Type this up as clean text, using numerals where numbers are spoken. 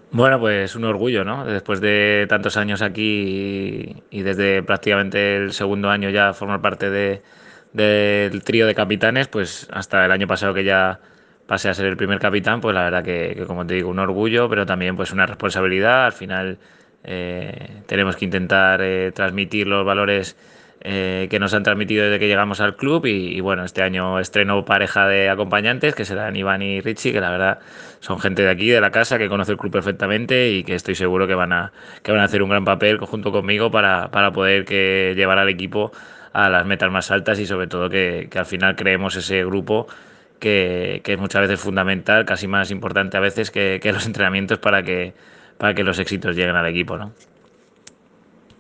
Bueno, pues un orgullo, ¿no? Después de tantos años aquí y desde prácticamente el segundo año ya formar parte del trío de capitanes, pues hasta el año pasado que ya pasé a ser el primer capitán, pues la verdad que, como te digo, un orgullo, pero también pues una responsabilidad. Al final tenemos que intentar transmitir los valores que nos han transmitido desde que llegamos al club y bueno, este año estreno pareja de acompañantes que serán Iván y Richie, que la verdad son gente de aquí, de la casa, que conoce el club perfectamente y que estoy seguro que van a hacer un gran papel junto conmigo para poder llevar al equipo a las metas más altas y sobre todo que al final creemos ese grupo que es muchas veces fundamental, casi más importante a veces que los entrenamientos para que los éxitos lleguen al equipo, ¿no?